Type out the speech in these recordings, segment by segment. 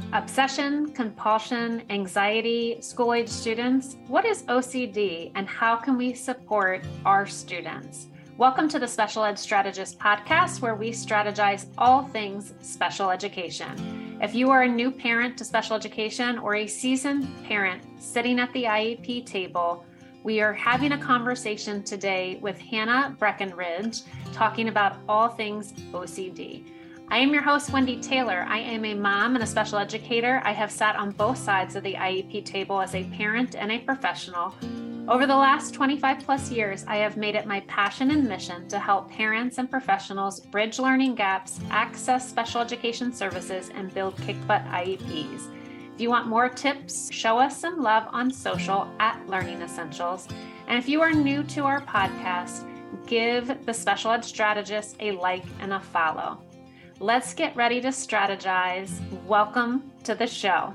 Obsession, compulsion, anxiety, school-age students, what is OCD and how can we support our students? Welcome to the Special Ed Strategist podcast, where we strategize all things special education. If you are a new parent to special education or a seasoned parent sitting at the IEP table, we are having a conversation today with Hannah Breckenridge, talking about all things OCD. I am your host, Wendy Taylor. I am a mom and a special educator. I have sat on both sides of the IEP table as a parent and a professional. Over the last 25 plus years, I have made it my passion and mission to help parents and professionals bridge learning gaps, access special education services, and build kick-butt IEPs. If you want more tips, show us some love on social at Learning Essentials. And if you are new to our podcast, give the Special Ed Strategist a like and a follow. Let's get ready to strategize. Welcome to the show.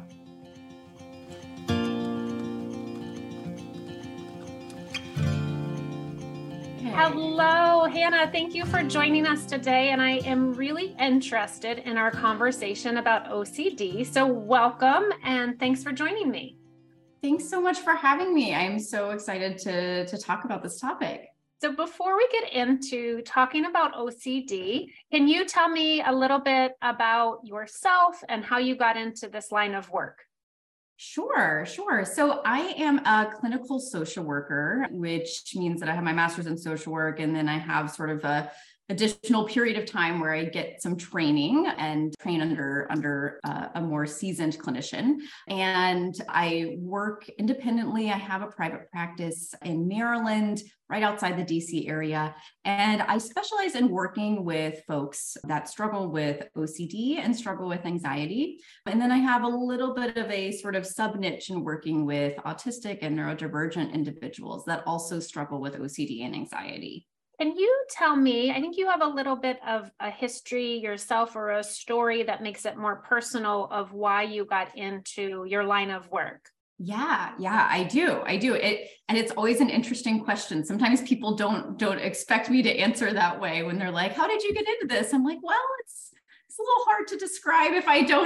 Hello, Hannah. Thank you for joining us today. And I am really interested in our conversation about OCD. So welcome and thanks for joining me. Thanks so much for having me. I'm so excited to talk about this topic. So before we get into talking about OCD, can you tell me a little bit about yourself and how you got into this line of work? Sure. So I am a clinical social worker, which means that I have my master's in social work, and then I have sort of a additional period of time where I get some training and train under a more seasoned clinician. And I work independently. I have a private practice in Maryland, right outside the DC area. And I specialize in working with folks that struggle with OCD and struggle with anxiety. And then I have a little bit of a sort of sub niche in working with autistic and neurodivergent individuals that also struggle with OCD and anxiety. Can you tell me, I think you have a little bit of a history yourself or a story that makes it more personal of why you got into your line of work. Yeah, I do. And it's always an interesting question. Sometimes people don't expect me to answer that way when they're like, how did you get into this? I'm like, well, it's a little hard to describe if I don't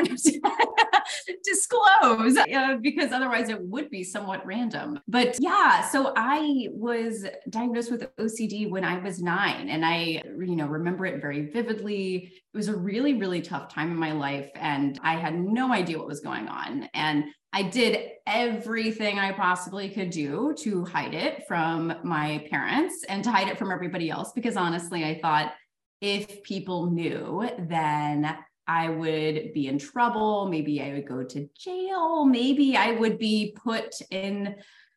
disclose, because otherwise it would be somewhat random. But yeah, so I was diagnosed with OCD when I was 9, and I, remember it very vividly. It was a really, really tough time in my life, and I had no idea what was going on. And I did everything I possibly could do to hide it from my parents and to hide it from everybody else, because honestly, I thought, if people knew, then I would be in trouble. Maybe I would go to jail. Maybe I would be put in,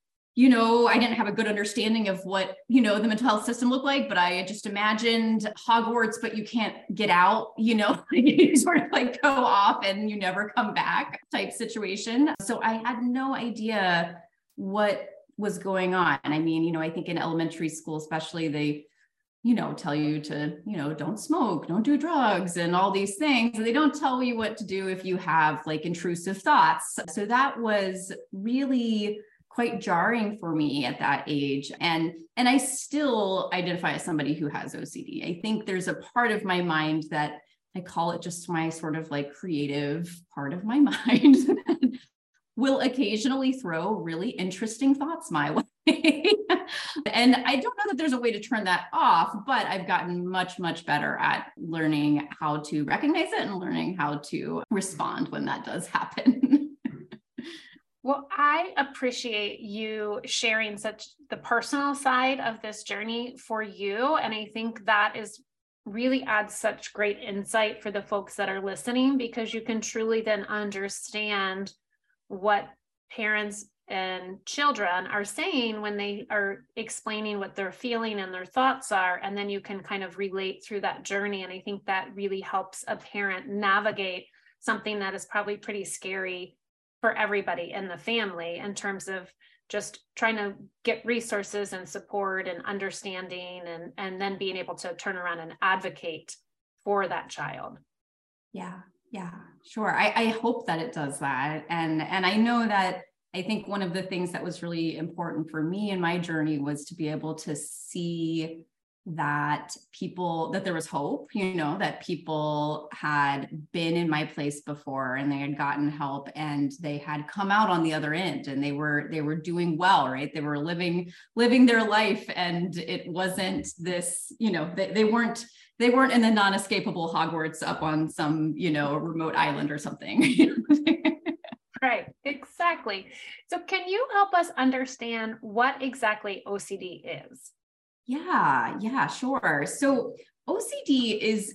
I didn't have a good understanding of what, the mental health system looked like, but I just imagined Hogwarts, but you can't get out, you sort of like go off and you never come back type situation. So I had no idea what was going on. I mean, I think in elementary school, especially, they tell you to, don't smoke, don't do drugs and all these things. And they don't tell you what to do if you have like intrusive thoughts. So that was really quite jarring for me at that age. And I still identify as somebody who has OCD. I think there's a part of my mind that I call it just my sort of like creative part of my mind that will occasionally throw really interesting thoughts my way. And I don't know that there's a way to turn that off, but I've gotten much, much better at learning how to recognize it and learning how to respond when that does happen. Well, I appreciate you sharing the personal side of this journey for you. And I think that really adds such great insight for the folks that are listening, because you can truly then understand what parents and children are saying when they are explaining what they're feeling and their thoughts are. And then you can kind of relate through that journey. And I think that really helps a parent navigate something that is probably pretty scary for everybody in the family, in terms of just trying to get resources and support and understanding, and then being able to turn around and advocate for that child. Yeah, sure. I hope that it does that. And I know that I think one of the things that was really important for me in my journey was to be able to see that there was hope, that people had been in my place before and they had gotten help and they had come out on the other end and they were doing well, right? They were living their life, and it wasn't this, they weren't in the non-escapable Hogwarts up on some, remote island or something. Right, exactly. So can you help us understand what exactly OCD is? Yeah, sure. So OCD is,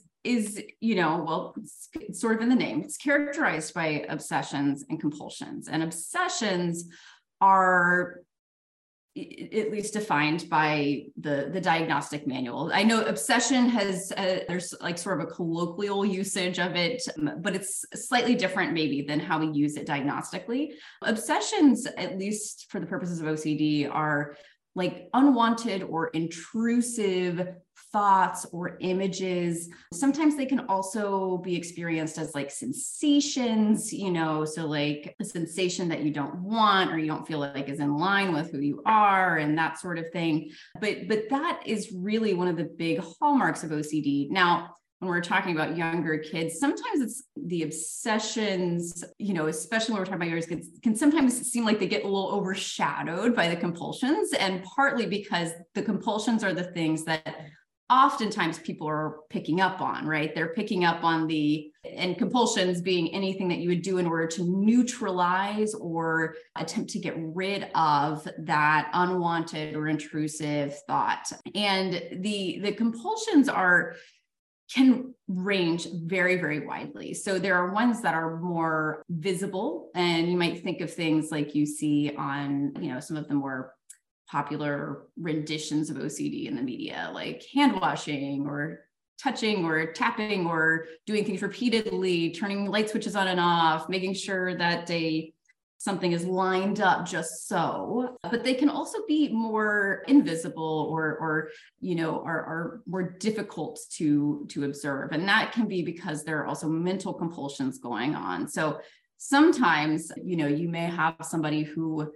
it's sort of in the name. It's characterized by obsessions and compulsions. And obsessions are at least defined by the diagnostic manual. I know obsession has, there's like sort of a colloquial usage of it, but it's slightly different maybe than how we use it diagnostically. Obsessions, at least for the purposes of OCD, are like unwanted or intrusive thoughts or images. Sometimes they can also be experienced as like sensations, so like a sensation that you don't want or you don't feel like is in line with who you are and that sort of thing. But that is really one of the big hallmarks of OCD. Now, when we're talking about younger kids, sometimes it's the obsessions, especially when we're talking about younger kids, can sometimes seem like they get a little overshadowed by the compulsions, and partly because the compulsions are the things that oftentimes people are picking up on, right? They're picking up on and compulsions being anything that you would do in order to neutralize or attempt to get rid of that unwanted or intrusive thought. And the compulsions can range very, very widely. So there are ones that are more visible, and you might think of things like you see on, some of the more popular renditions of OCD in the media, like hand washing or touching or tapping or doing things repeatedly, turning light switches on and off, making sure that something is lined up just so. But they can also be more invisible or are more difficult to observe. And that can be because there are also mental compulsions going on. So sometimes, you may have somebody who,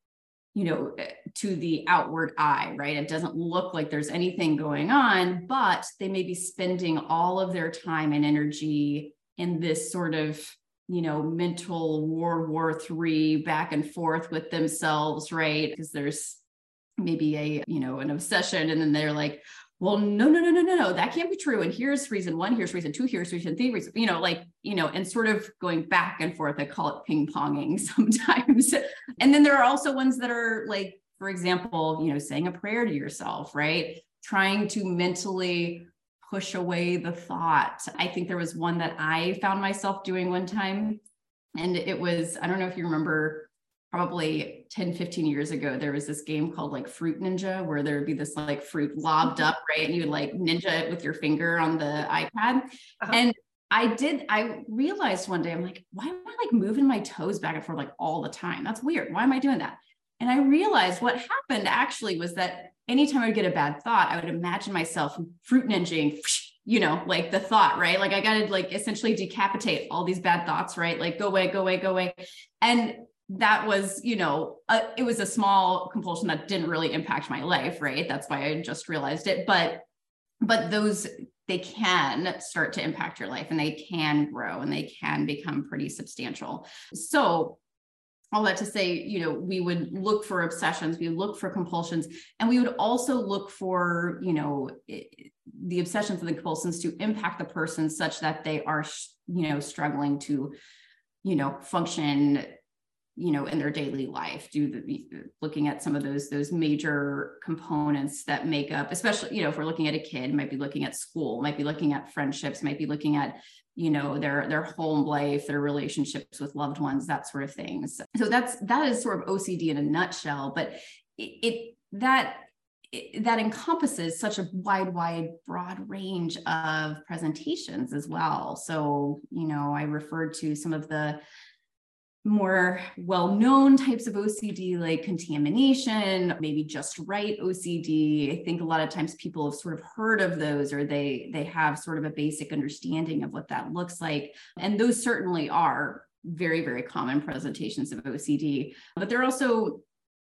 to the outward eye, right? It doesn't look like there's anything going on, but they may be spending all of their time and energy in this sort of mental World War III back and forth with themselves, right? Because there's maybe an obsession, and then they're like, well, no, that can't be true. And here's reason one, here's reason two, here's reason three, and sort of going back and forth. I call it ping-ponging sometimes. And then there are also ones that are like, for example, saying a prayer to yourself, right? Trying to mentally push away the thought. I think there was one that I found myself doing one time. And it was, I don't know if you remember, probably 10, 15 years ago, there was this game called like Fruit Ninja, where there would be this like fruit lobbed up, right? And you would like ninja it with your finger on the iPad. Uh-huh. And I realized one day, I'm like, why am I like moving my toes back and forth like all the time? That's weird. Why am I doing that? And I realized what happened actually was that anytime I would get a bad thought, I would imagine myself fruit ninjing, like the thought, right? Like I got to like essentially decapitate all these bad thoughts, right? Like go away, go away, go away. And that was, it was a small compulsion that didn't really impact my life, right? That's why I just realized it. But those, they can start to impact your life, and they can grow, and they can become pretty substantial. So all that to say, we would look for obsessions, we would look for compulsions, and we would also look for, the obsessions and the compulsions to impact the person such that they are, struggling to, function, in their daily life, looking at some of those major components that make up, especially, if we're looking at a kid, might be looking at school, might be looking at friendships, might be looking at, their home life, their relationships with loved ones, that sort of things. So that is sort of OCD in a nutshell, but that encompasses such a wide, broad range of presentations as well. So, I referred to some of the more well-known types of OCD, like contamination, maybe just right OCD. I think a lot of times people have sort of heard of those, or they have sort of a basic understanding of what that looks like. And those certainly are very, very common presentations of OCD. But there are also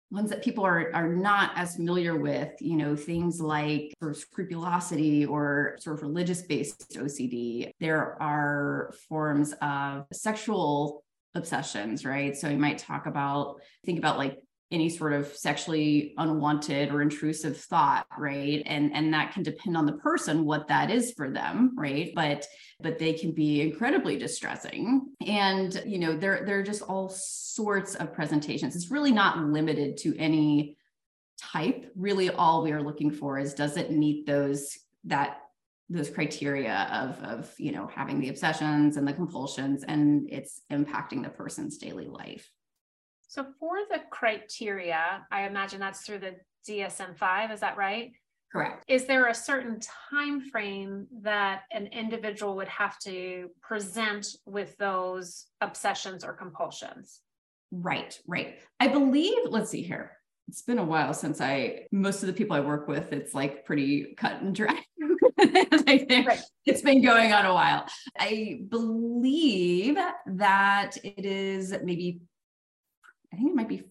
ones that people are not as familiar with, things like sort of scrupulosity or sort of religious-based OCD. There are forms of sexual obsessions, right? So you might think about like any sort of sexually unwanted or intrusive thought, right? And that can depend on the person, what that is for them, right? But they can be incredibly distressing. And, there are just all sorts of presentations. It's really not limited to any type. Really, all we are looking for is, does it meet those criteria of having the obsessions and the compulsions, and it's impacting the person's daily life. So for the criteria, I imagine that's through the DSM-5, is that right? Correct. Is there a certain time frame that an individual would have to present with those obsessions or compulsions? Right. I believe, let's see here. It's been a while since most of the people I work with, it's like pretty cut and dry. I think right. It's been going on a while. I believe that it is I think it might be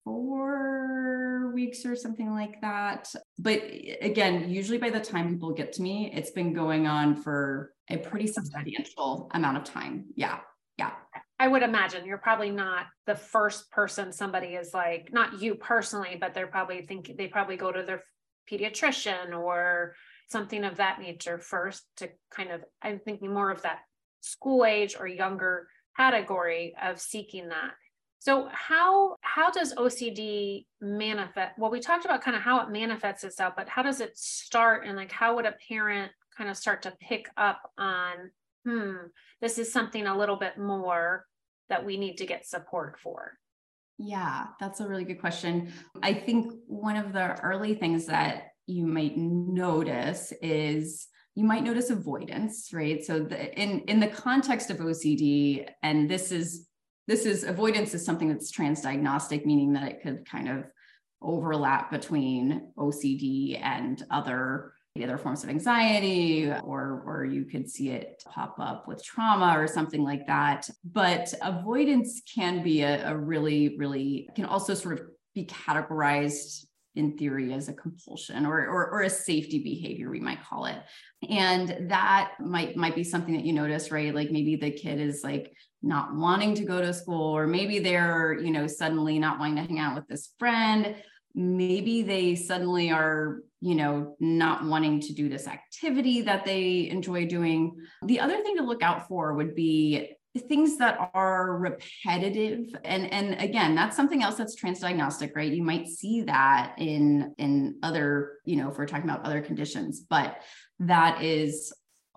4 weeks or something like that. But again, usually by the time people get to me, it's been going on for a pretty substantial amount of time. Yeah. I would imagine you're probably not the first person somebody is like, not you personally, but they probably go to their pediatrician or something of that nature first to I'm thinking more of that school age or younger category of seeking that. So how does OCD manifest? Well, we talked about kind of how it manifests itself, but how does it start? And like, how would a parent kind of start to pick up on, this is something a little bit more that we need to get support for? Yeah, that's a really good question. I think one of the early things that you might notice is you might notice avoidance, right? So in the context of OCD, and this is avoidance is something that's transdiagnostic, meaning that it could kind of overlap between OCD and other forms of anxiety, or you could see it pop up with trauma or something like that. But avoidance can be a really, really, can also sort of be categorized in theory as a compulsion or a safety behavior, we might call it. And that might be something that you notice, right? Like maybe the kid is like not wanting to go to school, or maybe they're, suddenly not wanting to hang out with this friend. Maybe they suddenly are, not wanting to do this activity that they enjoy doing. The other thing to look out for would be things that are repetitive. And again, that's something else that's transdiagnostic, right? You might see that in other, if we're talking about other conditions, but that is,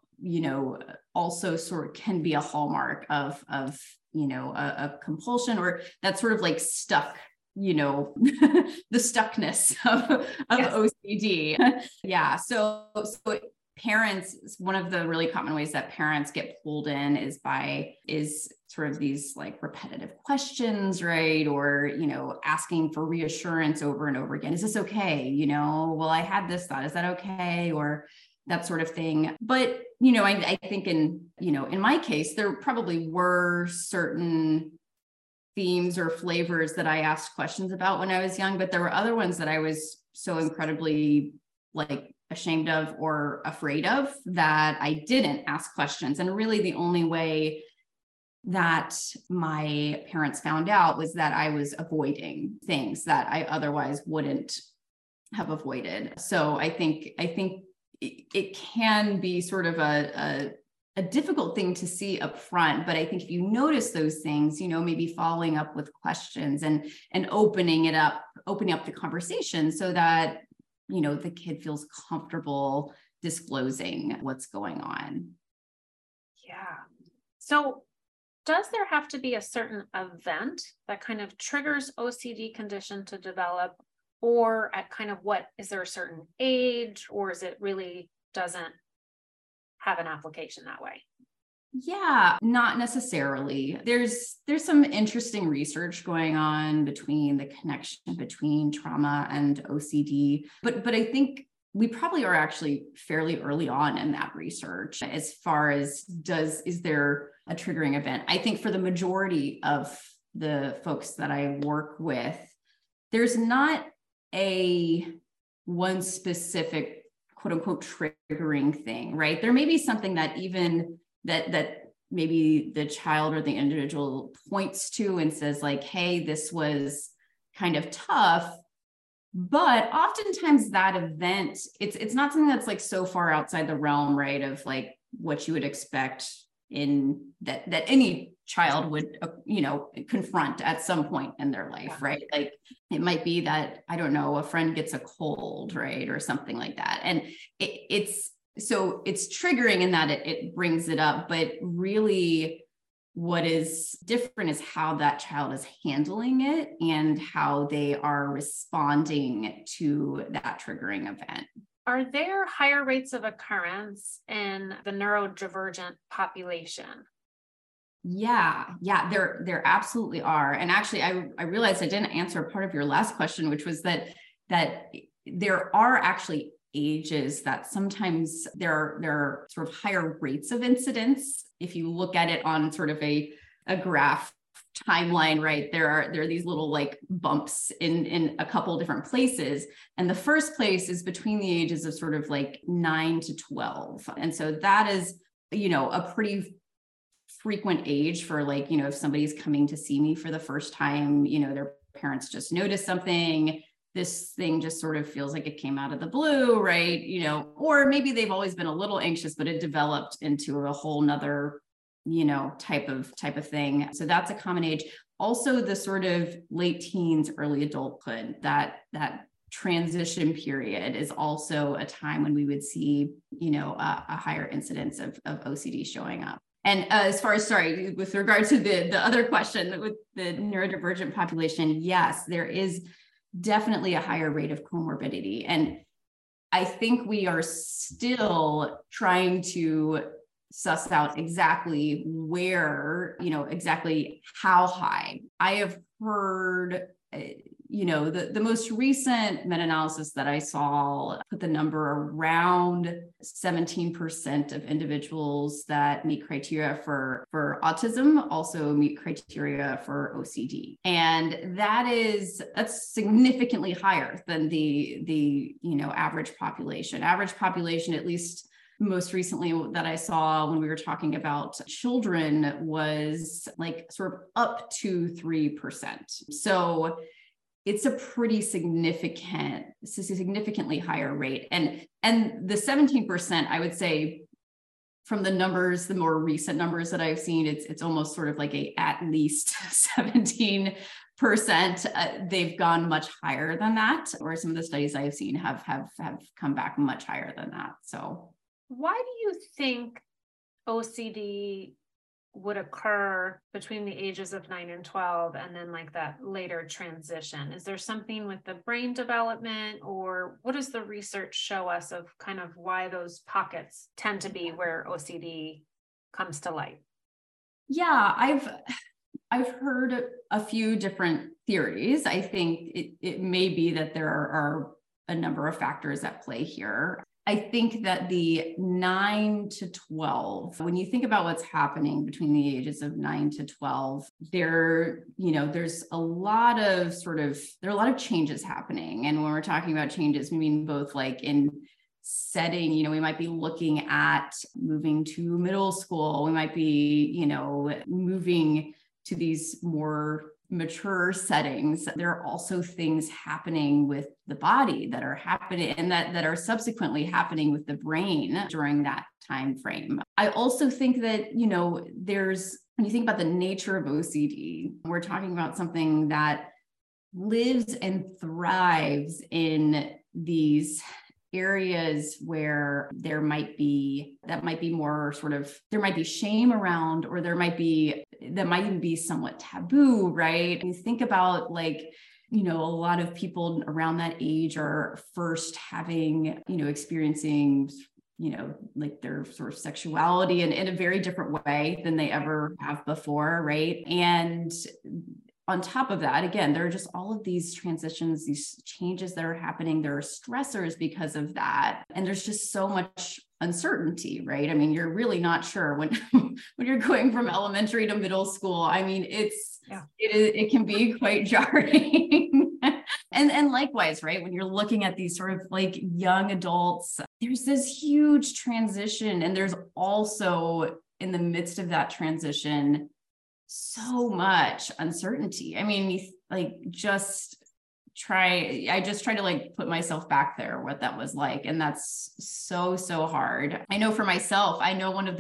also sort of can be a hallmark of a compulsion, or that's sort of like stuck, the stuckness of yes. OCD. Yeah. So parents, one of the really common ways that parents get pulled in is sort of these like repetitive questions, right? Or, asking for reassurance over and over again. Is this okay? Well, I had this thought, is that okay? Or that sort of thing. But, I think in my case, there probably were certain themes or flavors that I asked questions about when I was young, but there were other ones that I was so incredibly like ashamed of or afraid of that I didn't ask questions. And really the only way that my parents found out was that I was avoiding things that I otherwise wouldn't have avoided. So I think it can be sort of a difficult thing to see up front, but I think if you notice those things, maybe following up with questions and opening up the conversation so that, the kid feels comfortable disclosing what's going on. Yeah. So does there have to be a certain event that kind of triggers OCD condition to develop, or at kind of is there a certain age, or is it really doesn't have an application that way? Yeah, not necessarily. There's some interesting research going on between the connection between trauma and OCD, but I think we probably are actually fairly early on in that research as far as is there a triggering event? I think for the majority of the folks that I work with, there's not a one specific quote unquote triggering thing, right? There may be something that even that maybe the child or the individual points to and says like, hey, this was kind of tough. But oftentimes that event, it's not something that's like so far outside the realm, right, of like what you would expect in that any child would, confront at some point in their life, right? Like it might be that, I don't know, a friend gets a cold, right? Or something like that. And it's triggering in that it brings it up, but really what is different is how that child is handling it and how they are responding to that triggering event. Are there higher rates of occurrence in the neurodivergent population? Yeah, there absolutely are. And actually, I realized I didn't answer part of your last question, which was that there are actually ages that sometimes there are sort of higher rates of incidence. If you look at it on sort of a graph timeline, right, there are these little like bumps in a couple of different places. And the first place is between the ages of sort of like 9 to 12. And so that is, a pretty frequent age for like, if somebody's coming to see me for the first time, their parents just noticed something, this thing just sort of feels like it came out of the blue, right? Or maybe they've always been a little anxious, but it developed into a whole nother, type of thing. So that's a common age. Also the sort of late teens, early adulthood, that transition period is also a time when we would see, a higher incidence of OCD showing up. And as far as, with regard to the other question with the neurodivergent population, yes, there is definitely a higher rate of comorbidity. And I think we are still trying to suss out exactly where, exactly how high. I have heard, the most recent meta-analysis that I saw put the number around 17% of individuals that meet criteria for autism also meet criteria for OCD. And that's significantly higher than the average population. Average population, at least most recently that I saw when we were talking about children, was like sort of up to 3%. So it's a pretty significantly higher rate. And the 17%, I would say from the numbers, the more recent numbers that I've seen, it's almost sort of like at least 17%. They've gone much higher than that, or some of the studies I've seen have come back much higher than that. So why do you think OCD would occur between the ages of 9 and 12 and then like that later transition? Is there something with the brain development, or what does the research show us of kind of why those pockets tend to be where OCD comes to light? Yeah, I've heard a few different theories. I think it may be that there are a number of factors at play here. I think that the 9 to 12, when you think about what's happening between the ages of 9 to 12, there's a lot of changes happening. And when we're talking about changes, we mean both like in setting, we might be looking at moving to middle school. We might be, moving to these more mature settings. There are also things happening with the body that are happening and that are subsequently happening with the brain during that time frame. I also think that, when you think about the nature of OCD, we're talking about something that lives and thrives in these areas where there might be more sort of, there might be shame around, or that might even be somewhat taboo, right? You think about like, a lot of people around that age are first having, experiencing, like their sort of sexuality in a very different way than they ever have before, right? And on top of that, again, there are just all of these transitions, these changes that are happening. There are stressors because of that. And there's just so much uncertainty, right? I mean, you're really not sure when you're going from elementary to middle school. I mean, it can be quite jarring. And likewise, right, when you're looking at these sort of like young adults, there's this huge transition. And there's also in the midst of that transition, so much uncertainty. I mean, like I just try to like put myself back there, what that was like. And that's so hard. I know for myself, I know one of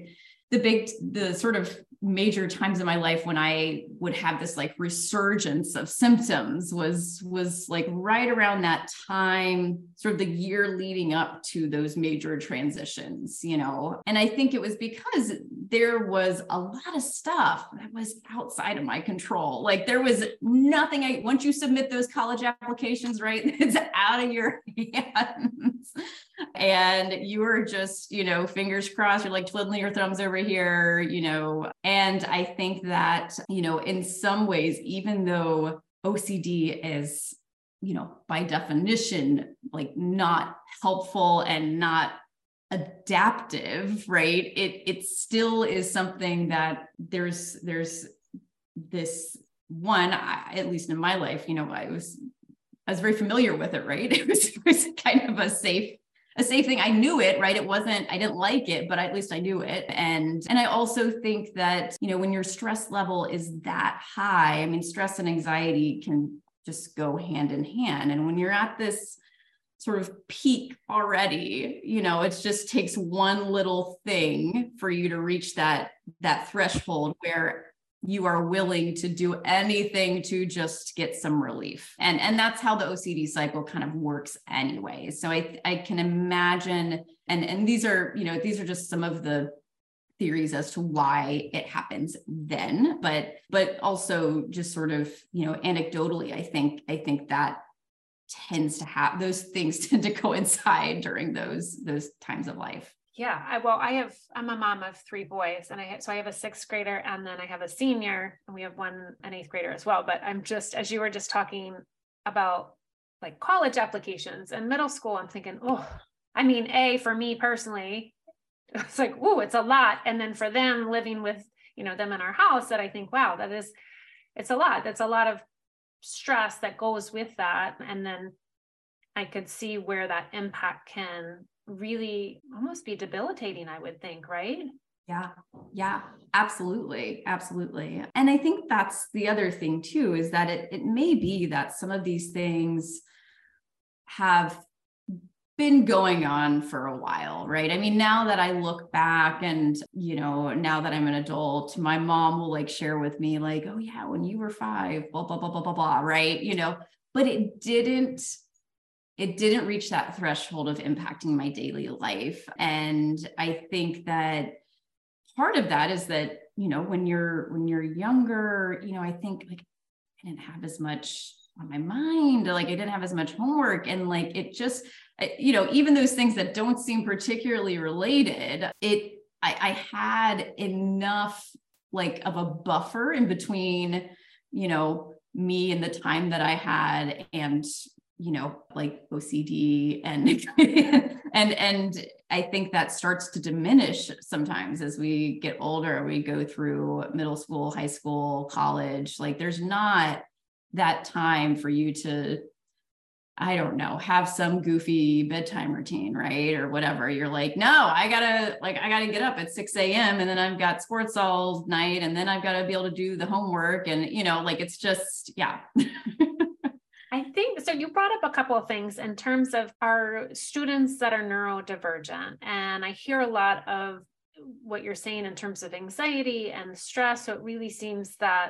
the sort of major times in my life when I would have this like resurgence of symptoms was like right around that time, sort of the year leading up to those major transitions, and I think it was because there was a lot of stuff that was outside of my control. Like there was nothing, once you submit those college applications, right, it's out of your hands. And you were just, fingers crossed, you're like twiddling your thumbs over here, and I think that, in some ways, even though OCD is, by definition, like not helpful and not adaptive, right? It still is something that there's this one, at least in my life, I was very familiar with it, right? It was kind of a safe thing. I knew it, right? I didn't like it, but at least I knew it. And I also think that, when your stress level is that high, I mean, stress and anxiety can just go hand in hand. And when you're at this sort of peak already, it just takes one little thing for you to reach that threshold where you are willing to do anything to just get some relief. And that's how the OCD cycle kind of works anyway. So I can imagine, and these are just some of the theories as to why it happens then, but also just sort of, anecdotally, I think that tends to have, those things tend to coincide during those times of life. Yeah. I'm a mom of 3 boys, and I have a 6th grader, and then I have a senior, and we have an 8th grader as well. But I'm just, as you were just talking about like college applications and middle school, I'm thinking, for me personally, it's like, it's a lot. And then for them living with, them in our house, that I think, wow, it's a lot. That's a lot of stress that goes with that. And then I could see where that impact can really almost be debilitating, I would think, right? Yeah, absolutely. And I think that's the other thing too, is that it may be that some of these things have been going on for a while, right? I mean, now that I look back and, now that I'm an adult, my mom will like share with me like, oh yeah, when you were 5, blah, blah, blah, blah, blah, blah, right? But it didn't reach that threshold of impacting my daily life. And I think that part of that is that, when you're younger, I think like I didn't have as much on my mind, like I didn't have as much homework, and like it just, even those things that don't seem particularly related, I had enough like of a buffer in between, me and the time that I had and like OCD and and I think that starts to diminish sometimes as we get older, we go through middle school, high school, college. Like there's not that time for you to, I don't know, have some goofy bedtime routine, right? Or whatever. You're like, no, I gotta get up at 6 a.m. and then I've got sports all night. And then I've got to be able to do the homework. And, like, it's just, yeah. I think so. You brought up a couple of things in terms of our students that are neurodivergent. And I hear a lot of what you're saying in terms of anxiety and stress. So it really seems that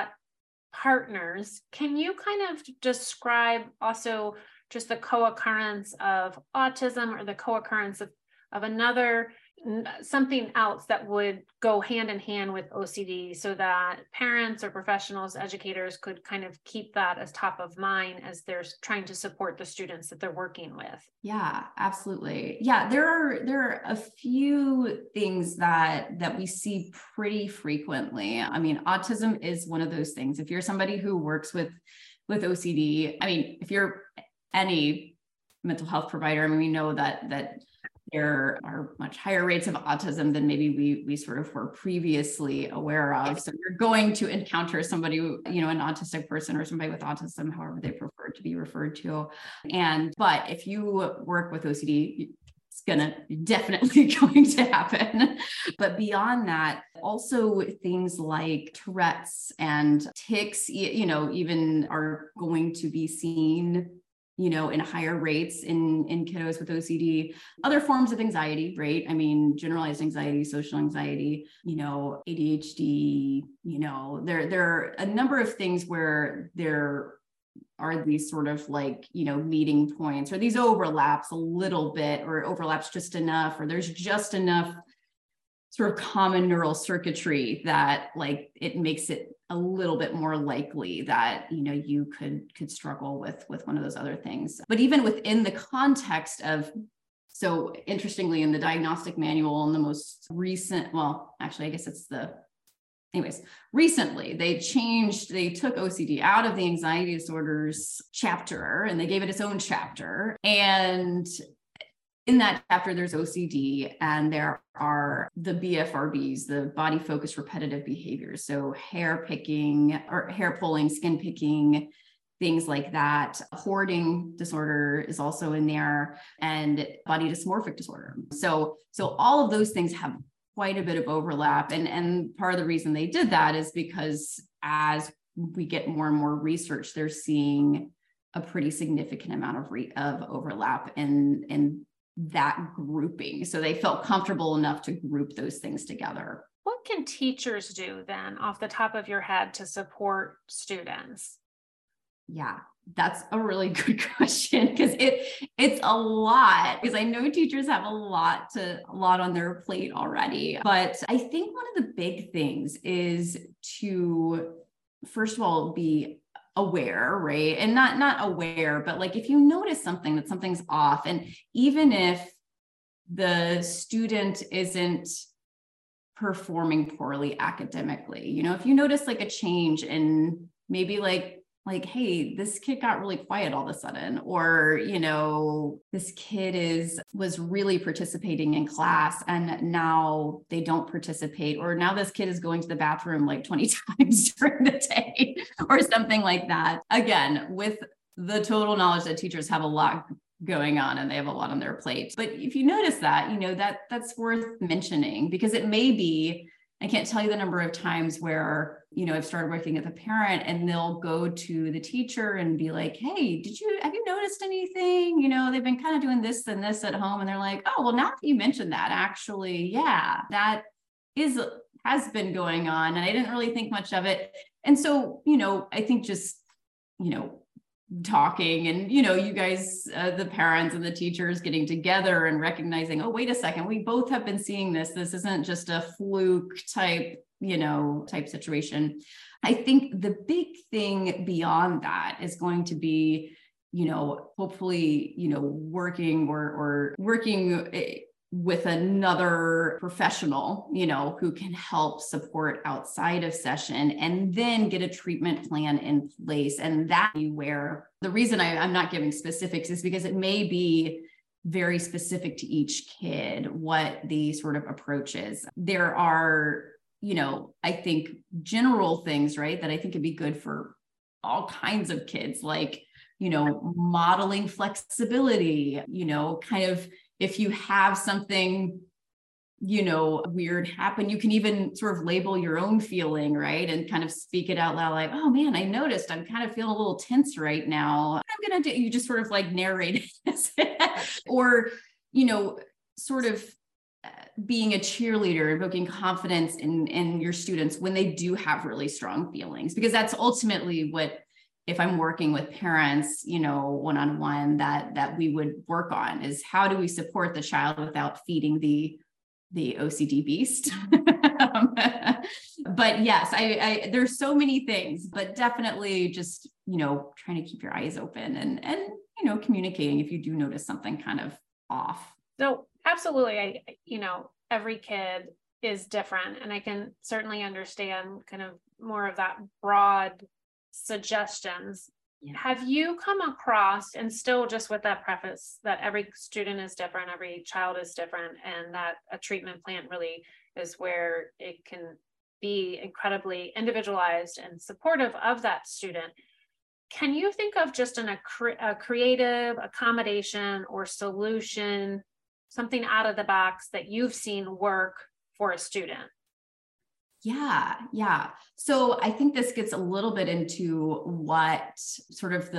partners. Can you kind of describe also just the co-occurrence of autism or the co-occurrence of another, something else that would go hand in hand with OCD, so that parents or professionals, educators could kind of keep that as top of mind as they're trying to support the students that they're working with? Yeah, absolutely. Yeah, there are a few things that we see pretty frequently. I mean, autism is one of those things. If you're somebody who works with OCD, I mean, if you're any mental health provider, I mean, we know that there are much higher rates of autism than maybe we sort of were previously aware of. So you're going to encounter somebody, an autistic person or somebody with autism, however they prefer to be referred to. But if you work with OCD, it's definitely going to happen. But beyond that, also things like Tourette's and tics, even are going to be seen in higher rates in kiddos with OCD. Other forms of anxiety, right? I mean, generalized anxiety, social anxiety, ADHD, there are a number of things where there are these sort of meeting points, or these overlaps a little bit, or overlaps just enough, or there's just enough sort of common neural circuitry that it makes it a little bit more likely that you could struggle with one of those other things. But even within the context of, so interestingly, in the diagnostic manual, in the most recent, recently they took OCD out of the anxiety disorders chapter and they gave it its own chapter. And in that chapter, there's OCD, and there are the BFRBs, the body focused repetitive behaviors. So hair picking or hair pulling, skin picking, things like that. Hoarding disorder is also in there, and body dysmorphic disorder. So all of those things have quite a bit of overlap. And part of the reason they did that is because as we get more and more research, they're seeing a pretty significant amount of overlap in that grouping. So they felt comfortable enough to group those things together. What can teachers do then, off the top of your head, to support students? Yeah, that's a really good question, because it's a lot, because I know teachers have a lot on their plate already. But I think one of the big things is to, first of all, be aware, right? And not aware, but if you notice that something's off, and even if the student isn't performing poorly academically, if you notice a change in maybe hey, this kid got really quiet all of a sudden, or, this kid was really participating in class and now they don't participate, or now this kid is going to the bathroom 20 times during the day or something like that. Again, with the total knowledge that teachers have a lot going on and they have a lot on their plate. But if you notice that, that's worth mentioning, because it may be, I can't tell you the number of times where, I've started working with a parent and they'll go to the teacher and be like, hey, have you noticed anything? They've been kind of doing this and this at home. And they're like, oh, well, now that you mentioned that, actually, yeah, that has been going on. And I didn't really think much of it. And so, I think just, talking and, you guys, the parents and the teachers getting together and recognizing, oh, wait a second, we both have been seeing this. This isn't just a fluke type situation. I think the big thing beyond that is going to be, hopefully, working or working with another professional, who can help support outside of session, and then get a treatment plan in place. And that where the reason I'm not giving specifics is because it may be very specific to each kid what the sort of approach is. There are, I think general things, right, that I think would be good for all kinds of kids, modeling flexibility, kind of, if you have something, weird happen, you can even sort of label your own feeling, right? And kind of speak it out loud, oh man, I noticed I'm kind of feeling a little tense right now. I'm going to do, you just sort of narrate it. Or, sort of being a cheerleader, invoking confidence in your students when they do have really strong feelings, because that's ultimately what, if I'm working with parents, one-on-one, that we would work on, is how do we support the child without feeding the OCD beast? But yes, I there's so many things, but definitely just, trying to keep your eyes open and communicating if you do notice something kind of off. So absolutely. Every kid is different, and I can certainly understand kind of more of that broad suggestions. Have you come across, and still just with that preface that every student is different, every child is different, and that a treatment plan really is where it can be incredibly individualized and supportive of that student. Can you think of just a creative accommodation or solution, something out of the box that you've seen work for a student? Yeah. So I think this gets a little bit into what sort of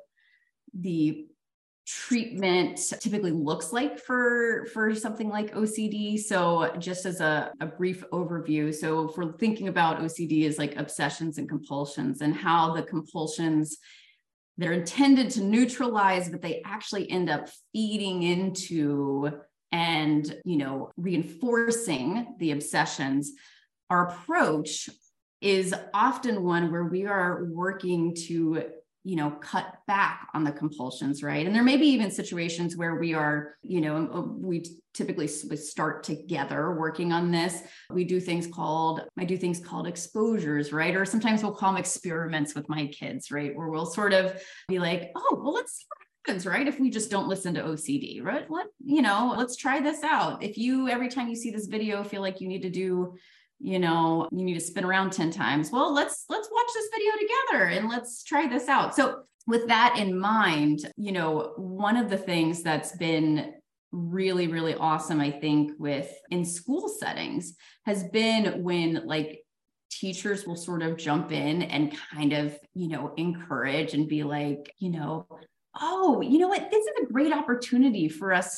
the treatment typically looks like for something like OCD. So just as a brief overview. So if we're thinking about OCD as like obsessions and compulsions, and how the compulsions, they're intended to neutralize, but they actually end up feeding into and, reinforcing the obsessions. Our approach is often one where we are working to, cut back on the compulsions, right? And there may be even situations where we are, we typically start together working on this. I do things called exposures, right? Or sometimes we'll call them experiments with my kids, right? Where we'll sort of be like, oh, well, let's see what happens, right? If we just don't listen to OCD, right? Let's try this out. If you, every time you see this video, feel like you need to do, you need to spin around 10 times. Well, let's watch this video together and let's try this out. So with that in mind, one of the things that's been really, really awesome, I think, in school settings has been when like teachers will sort of jump in and kind of, encourage and be like, oh, you know what, this is a great opportunity for us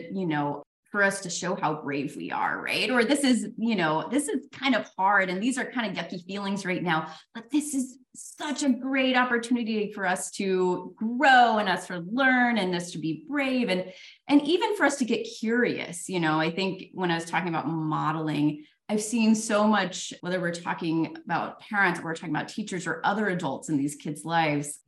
to show how brave we are, right? Or this is kind of hard and these are kind of yucky feelings right now, but this is such a great opportunity for us to grow and us to learn and us to be brave and even for us to get curious. I think when I was talking about modeling, I've seen so much, whether we're talking about parents or we're talking about teachers or other adults in these kids' lives,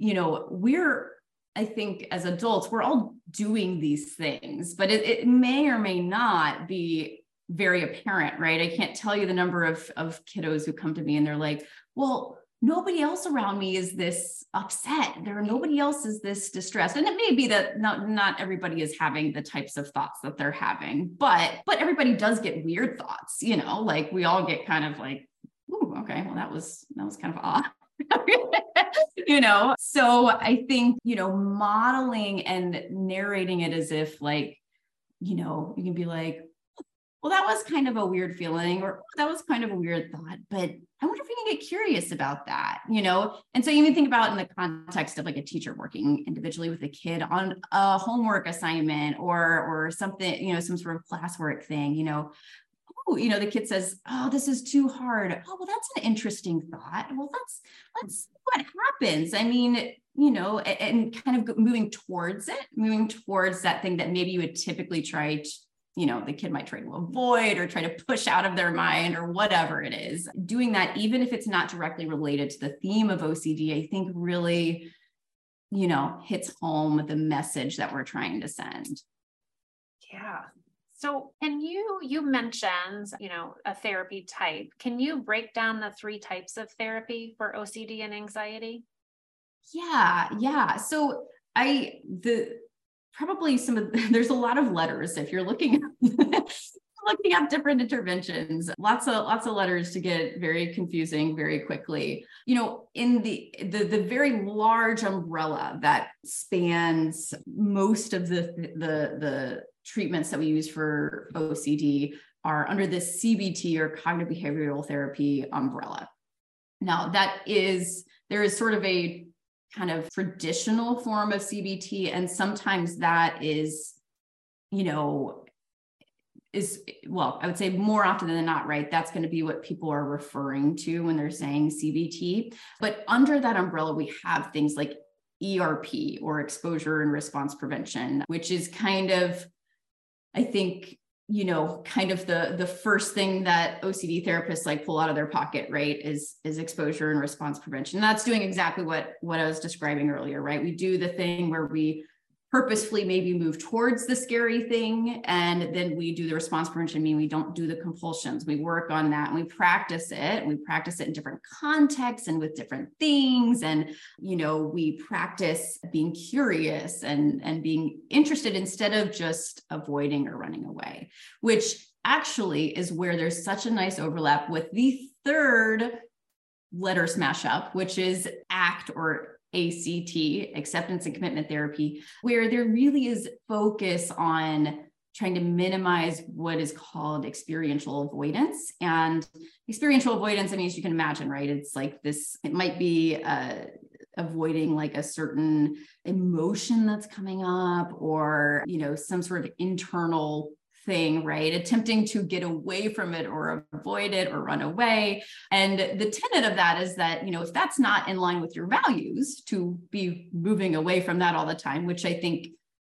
I think as adults, we're all doing these things, but it may or may not be very apparent, right? I can't tell you the number of kiddos who come to me and they're like, well, nobody else around me is this upset. Nobody else is this distressed. And it may be that not everybody is having the types of thoughts that they're having, but everybody does get weird thoughts, like we all get kind of like, ooh, okay, well, that was kind of odd. So I think, modeling and narrating it as if like, you can be like, well, that was kind of a weird feeling, or that was kind of a weird thought, but I wonder if we can get curious about that, And so you even think about in the context of like a teacher working individually with a kid on a homework assignment or something, some sort of classwork thing, the kid says, oh, this is too hard. Oh, well, that's an interesting thought. Well, let's see what happens. I mean, and kind of moving towards that thing that maybe you would typically try to, the kid might try to avoid or try to push out of their mind or whatever it is. Doing that, even if it's not directly related to the theme of OCD, I think really, hits home the message that we're trying to send. Yeah. So you mentioned, a therapy type. Can you break down the 3 types of therapy for OCD and anxiety? Yeah. So there's a lot of letters. If you're looking up different interventions, lots of letters to get very confusing very quickly. In the very large umbrella that spans most of the treatments that we use for OCD are under the CBT or cognitive behavioral therapy umbrella. Now there is sort of a kind of traditional form of CBT, and sometimes that is, I would say more often than not, right? That's going to be what people are referring to when they're saying CBT. But under that umbrella, we have things like ERP or exposure and response prevention, which is kind of, I think, kind of the first thing that OCD therapists like pull out of their pocket, right, is exposure and response prevention. And that's doing exactly what I was describing earlier, right? We do the thing where we purposefully maybe move towards the scary thing. And then we do the response prevention, meaning we don't do the compulsions. We work on that and we practice it. And we practice it in different contexts and with different things. And, we practice being curious and being interested instead of just avoiding or running away, which actually is where there's such a nice overlap with the third letter smash up, which is ACT or ACT, acceptance and commitment therapy, where there really is focus on trying to minimize what is called experiential avoidance. And experiential avoidance, I mean, as you can imagine, right? It's like this, it might be avoiding like a certain emotion that's coming up or, some sort of internal thing, right? Attempting to get away from it or avoid it or run away. And the tenet of that is that, if that's not in line with your values, to be moving away from that all the time, which I think,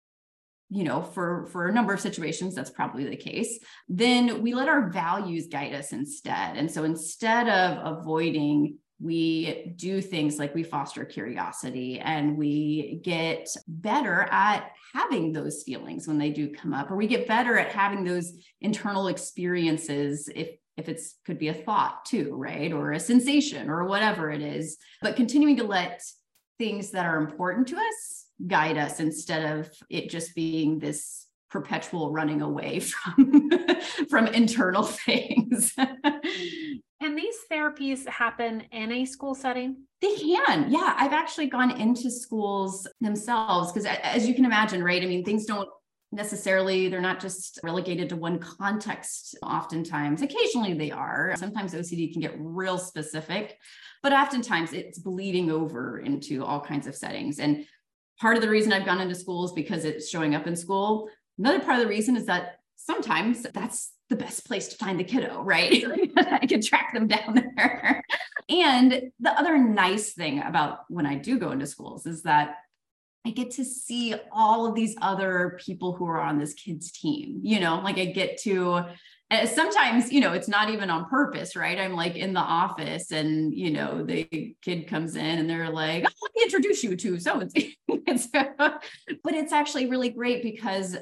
for a number of situations, that's probably the case, then we let our values guide us instead. And so instead of avoiding, we do things like we foster curiosity and we get better at having those feelings when they do come up, or we get better at having those internal experiences if it's could be a thought too, right? Or a sensation or whatever it is, but continuing to let things that are important to us guide us instead of it just being this perpetual running away from internal things. Can these therapies happen in a school setting? They can. Yeah. I've actually gone into schools themselves because as you can imagine, right? I mean, things don't necessarily, they're not just relegated to one context. Oftentimes, occasionally they are. Sometimes OCD can get real specific, but oftentimes it's bleeding over into all kinds of settings. And part of the reason I've gone into schools because it's showing up in school. Another part of the reason is that sometimes that's the best place to find the kiddo, right? I can track them down there. And the other nice thing about when I do go into schools is that I get to see all of these other people who are on this kid's team, like I get to, sometimes, it's not even on purpose, right? I'm like in the office and, the kid comes in and they're like, oh, let me introduce you to so-and-so. But it's actually really great because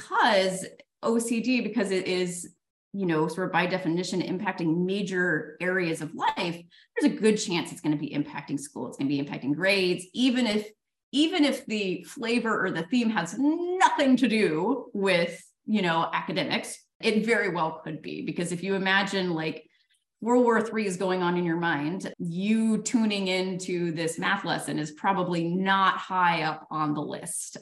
OCD, because it is, sort of by definition, impacting major areas of life, there's a good chance it's going to be impacting school. It's going to be impacting grades, even if the flavor or the theme has nothing to do with, academics, it very well could be. Because if you imagine like World War III is going on in your mind, you tuning into this math lesson is probably not high up on the list.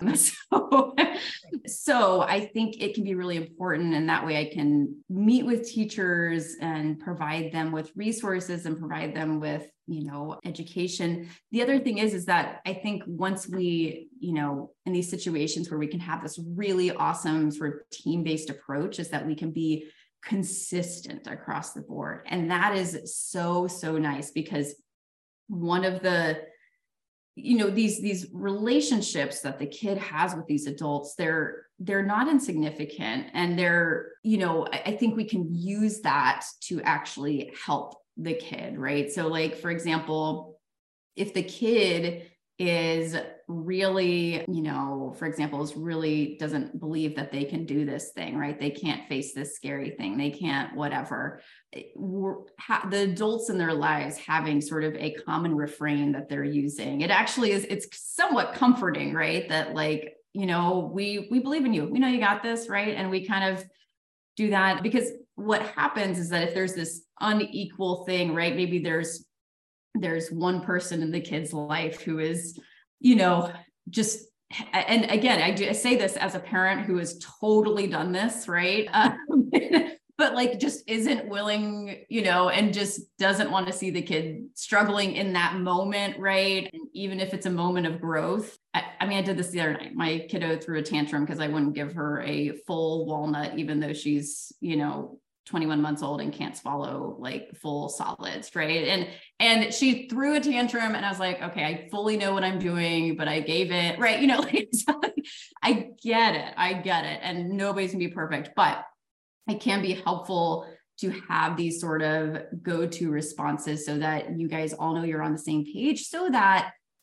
So I think it can be really important. And that way I can meet with teachers and provide them with resources and provide them with, education. The other thing is that I think once we, in these situations where we can have this really awesome sort of team-based approach, is that we can be consistent across the board. And that is so, so nice because one of the, these relationships that the kid has with these adults, they're not insignificant. And I think we can use that to actually help the kid, right? So like, for example, if the kid is really, for example, really doesn't believe that they can do this thing, right? They can't face this scary thing. They can't, whatever. The adults in their lives having sort of a common refrain that they're using. It actually is, it's somewhat comforting, right? That like, we believe in you. We know you got this, right? And we kind of do that because what happens is that if there's this unequal thing, right? Maybe there's one person in the kid's life who is, just, and again, I say this as a parent who has totally done this, right? But like just isn't willing, and just doesn't want to see the kid struggling in that moment, right? And even if it's a moment of growth. I did this the other night. My kiddo threw a tantrum because I wouldn't give her a full walnut, even though she's, 21 months old and can't swallow like full solids, right? And she threw a tantrum and I was like, okay, I fully know what I'm doing, but I gave it, right? I get it. And nobody's gonna be perfect, but it can be helpful to have these sort of go-to responses so that you guys all know you're on the same page, so that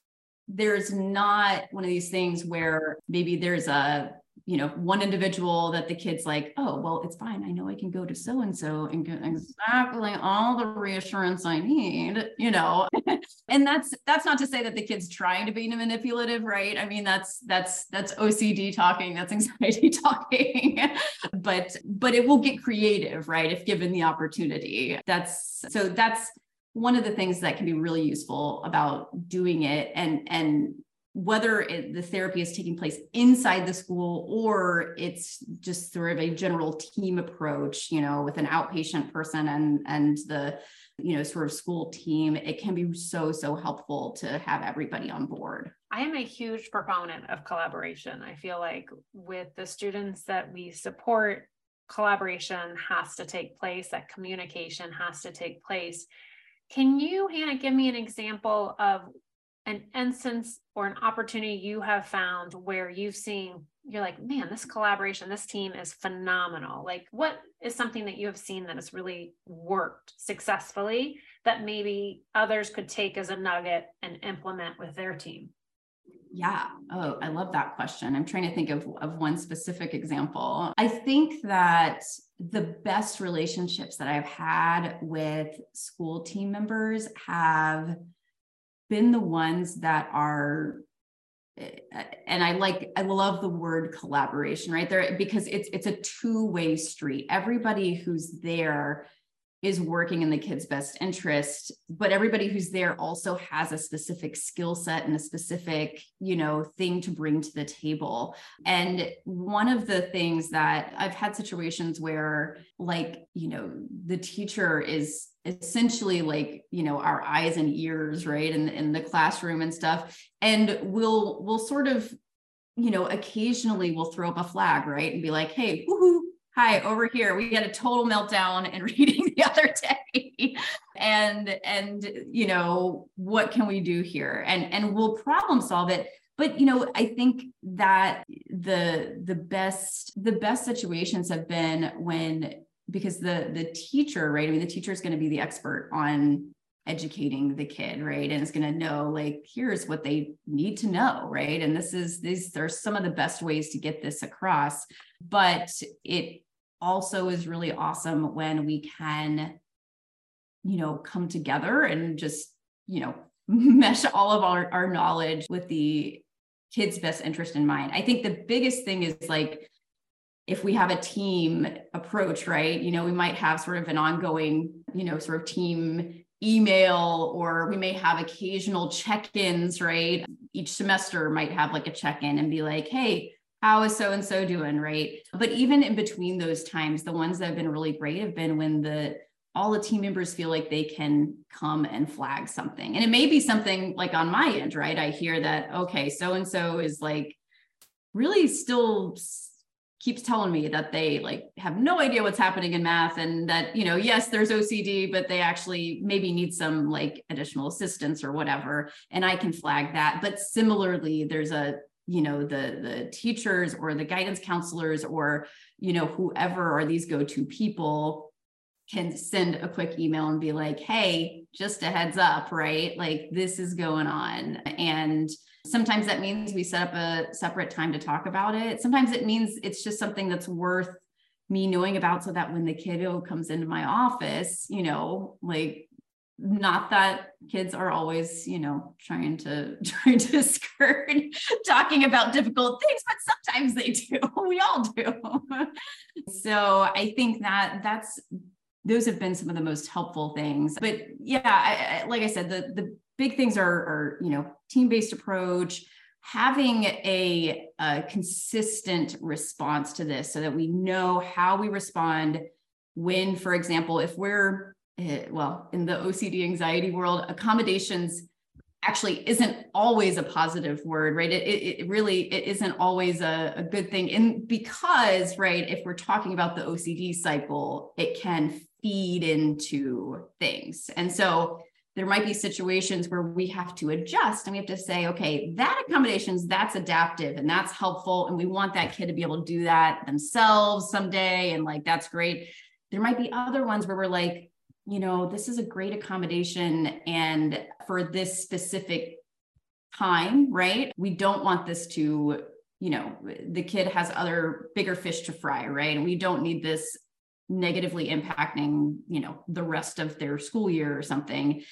there's not one of these things where maybe there's a, one individual that the kid's like, oh, well, it's fine. I know I can go to so-and-so and get exactly all the reassurance I need, and that's not to say that the kid's trying to be manipulative, right? I mean, that's OCD talking, that's anxiety talking, but it will get creative, right? If given the opportunity. That's one of the things that can be really useful about doing it, and whether the therapy is taking place inside the school or it's just sort of a general team approach, with an outpatient person and the, sort of school team, it can be so helpful to have everybody on board. I am a huge proponent of collaboration. I feel like with the students that we support, collaboration has to take place, that communication has to take place. Can you, Hannah, give me an example of an instance or an opportunity you have found where you're like, man, this collaboration, this team is phenomenal. Like, what is something that you have seen that has really worked successfully that maybe others could take as a nugget and implement with their team? Yeah. Oh, I love that question. I'm trying to think of one specific example. I think that the best relationships that I've had with school team members have been the ones that are, and I love the word collaboration, right there, because it's a two-way street. Everybody who's there is working in the kid's best interest, but everybody who's there also has a specific skill set and a specific, thing to bring to the table. And one of the things that I've had situations where, like, the teacher is essentially like, our eyes and ears, right, in the classroom and stuff. And we'll sort of, occasionally we'll throw up a flag, right, and be like, hey, woohoo, hi, over here, we had a total meltdown in reading the other day. And what can we do here? And we'll problem solve it. But, I think that the best situations have been because the teacher, right? I mean, the teacher is going to be the expert on educating the kid, right? And it's going to know, like, here's what they need to know, right? And these are some of the best ways to get this across. But it also is really awesome when we can, come together and just, mesh all of our knowledge with the kid's best interest in mind. I think the biggest thing is, like, if we have a team approach, right, we might have sort of an ongoing, sort of team email, or we may have occasional check-ins, right? Each semester might have like a check-in and be like, hey, how is so-and-so doing, right? But even in between those times, the ones that have been really great have been when all the team members feel like they can come and flag something. And it may be something like on my end, right? I hear that, okay, so-and-so is like really still keeps telling me that they like have no idea what's happening in math, and that, yes, there's OCD, but they actually maybe need some like additional assistance or whatever. And I can flag that. But similarly, there's the teachers or the guidance counselors or, whoever are these go-to people can send a quick email and be like, hey, just a heads up, right? Like, this is going on. And sometimes that means we set up a separate time to talk about it. Sometimes it means it's just something that's worth me knowing about, so that when the kiddo comes into my office, like, not that kids are always, trying to skirt talking about difficult things, but sometimes they do. We all do. So I think those have been some of the most helpful things. But yeah, like I said, the big things are team-based approach, having a consistent response to this, so that we know how we respond when, for example, if we're in the OCD anxiety world, accommodations actually isn't always a positive word, right? It really isn't always a good thing. And because, right, if we're talking about the OCD cycle, it can feed into things. And so there might be situations where we have to adjust, and we have to say, okay, that accommodations, that's adaptive and that's helpful. And we want that kid to be able to do that themselves someday. And like, that's great. There might be other ones where we're like, this is a great accommodation, and for this specific time, right? We don't want this to, the kid has other bigger fish to fry, right? And we don't need this negatively impacting, the rest of their school year or something.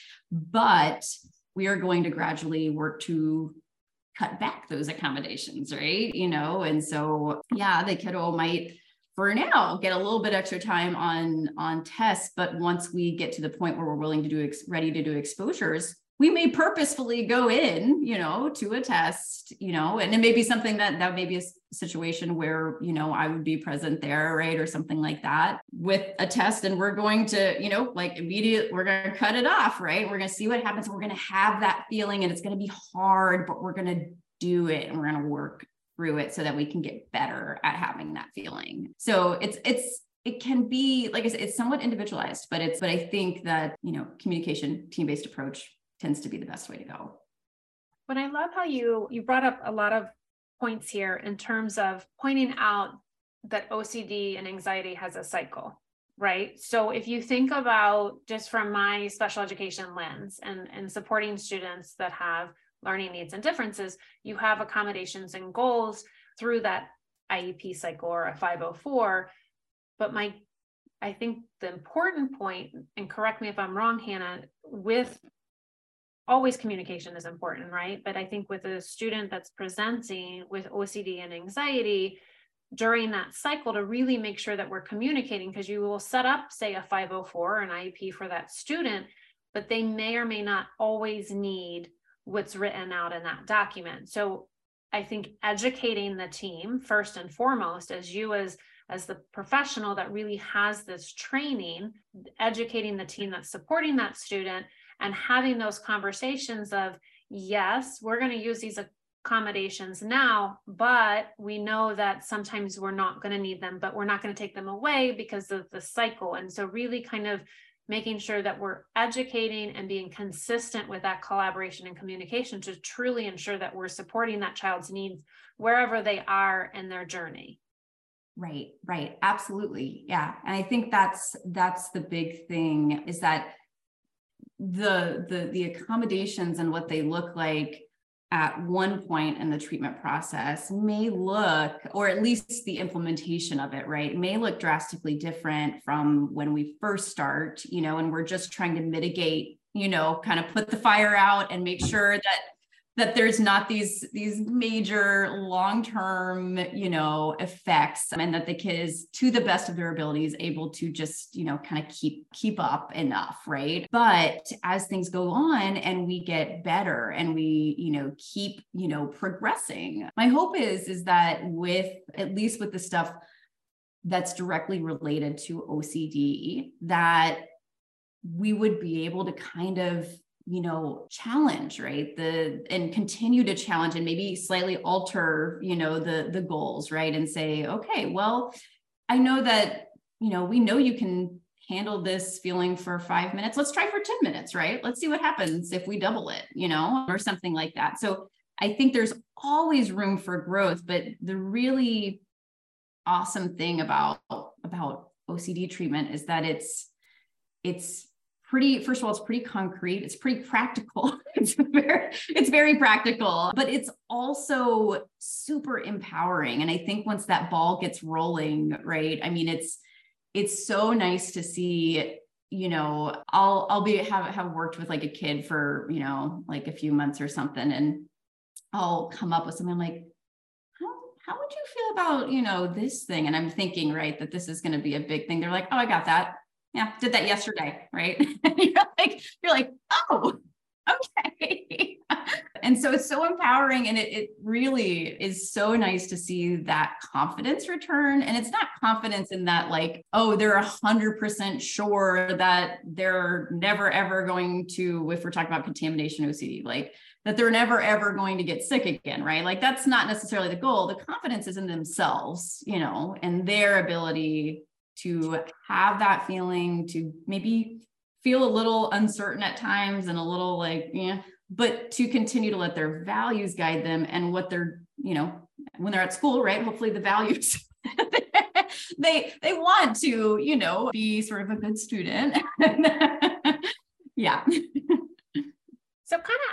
But we are going to gradually work to cut back those accommodations, right? And so, yeah, the kiddo might, for now, get a little bit extra time on tests. But once we get to the point where we're willing to do, ready to do exposures, we may purposefully go in, to a test, and it may be something that may be a situation where, I would be present there, right? Or something like that with a test, and we're going to, we're going to cut it off, right? We're going to see what happens. We're going to have that feeling, and it's going to be hard, but we're going to do it, and we're going to work through it so that we can get better at having that feeling. So it can be, like I said, it's somewhat individualized, but I think that, communication, team-based approach tends to be the best way to go. But I love how you brought up a lot of points here in terms of pointing out that OCD and anxiety has a cycle, right? So if you think about, just from my special education lens and supporting students that have learning needs and differences, you have accommodations and goals through that IEP cycle or a 504. But I think the important point, and correct me if I'm wrong, Hannah, with always communication is important, right? But I think with a student that's presenting with OCD and anxiety during that cycle, to really make sure that we're communicating, because you will set up, say, a 504 or an IEP for that student, but they may or may not always need what's written out in that document. So I think educating the team first and foremost, as you as the professional that really has this training, educating the team that's supporting that student, and having those conversations of, yes, we're going to use these accommodations now, but we know that sometimes we're not going to need them, but we're not going to take them away because of the cycle. And so really kind of making sure that we're educating and being consistent with that collaboration and communication to truly ensure that we're supporting that child's needs wherever they are in their journey. Right. Absolutely. Yeah. And I think that's the big thing, is that the accommodations and what they look like at one point in the treatment process may look, or at least the implementation of it, right, may look drastically different from when we first start, and we're just trying to mitigate, kind of put the fire out and make sure that there's not these major long-term, effects, and that the kid is, to the best of their abilities, able to just, kind of keep up enough, right? But as things go on and we get better and we, keep, progressing, my hope is that at least with the stuff that's directly related to OCD, that we would be able to kind of, challenge, right? And continue to challenge and maybe slightly alter, the goals, right? And say, okay, well, I know that, we know you can handle this feeling for 5 minutes. Let's try for 10 minutes, right? Let's see what happens if we double it, or something like that. So I think there's always room for growth, but the really awesome thing about OCD treatment is that it's pretty, first of all, it's pretty concrete. It's pretty practical. It's very practical, but it's also super empowering. And I think once that ball gets rolling, right, I mean, it's so nice to see, I'll have worked with like a kid for, like a few months or something, and I'll come up with something like, how would you feel about, this thing? And I'm thinking, right, that this is going to be a big thing. They're like, oh, I got that. Yeah, did that yesterday, right? you're like, oh, okay. And so it's so empowering, and it really is so nice to see that confidence return. And it's not confidence in that, like, oh, they're 100% sure that they're never, ever going to, if we're talking about contamination OCD, like that they're never, ever going to get sick again, right? Like that's not necessarily the goal. The confidence is in themselves, and their ability to have that feeling, to maybe feel a little uncertain at times and a little like, but to continue to let their values guide them, and what they're, when they're at school, right? Hopefully the values, they want to, be sort of a good student. Yeah. So kind of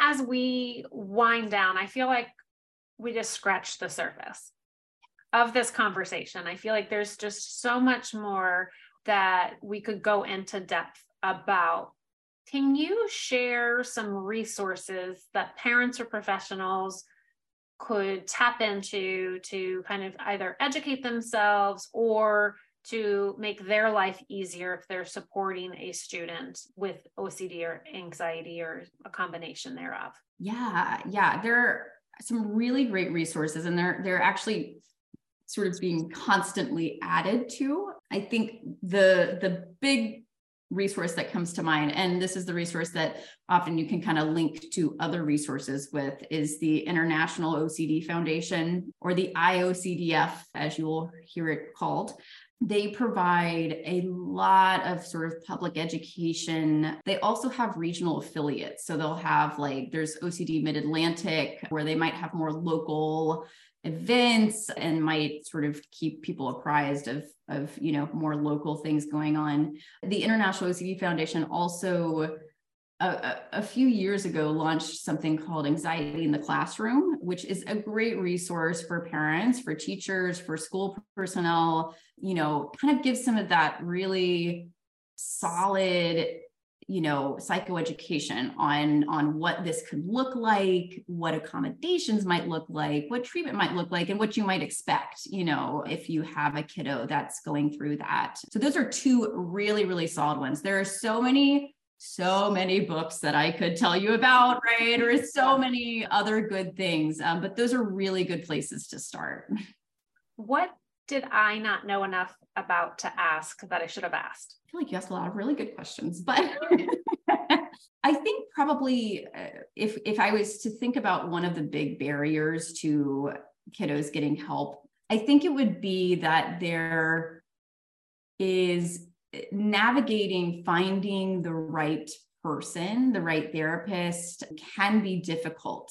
as we wind down, I feel like we just scratched the surface of this conversation. I feel like there's just so much more that we could go into depth about. Can you share some resources that parents or professionals could tap into to kind of either educate themselves or to make their life easier if they're supporting a student with OCD or anxiety or a combination thereof? Yeah. There are some really great resources, and they're actually sort of being constantly added to. I think the big resource that comes to mind, and this is the resource that often you can kind of link to other resources with, is the International OCD Foundation, or the IOCDF, as you will hear it called. They provide a lot of sort of public education. They also have regional affiliates. So they'll have there's OCD Mid-Atlantic, where they might have more local events and might sort of keep people apprised of more local things going on. The International OCD Foundation also a few years ago launched something called Anxiety in the Classroom, which is a great resource for parents, for teachers, for school personnel, kind of gives some of that really solid, psychoeducation on what this could look like, what accommodations might look like, what treatment might look like, and what you might expect, if you have a kiddo that's going through that. So those are two really, really solid ones. There are so many books that I could tell you about, right? Or so many other good things, but those are really good places to start. What did I not know enough about to ask that I should have asked? I feel like you asked a lot of really good questions, but I think probably if I was to think about one of the big barriers to kiddos getting help, I think it would be that there is navigating, finding the right person, the right therapist can be difficult.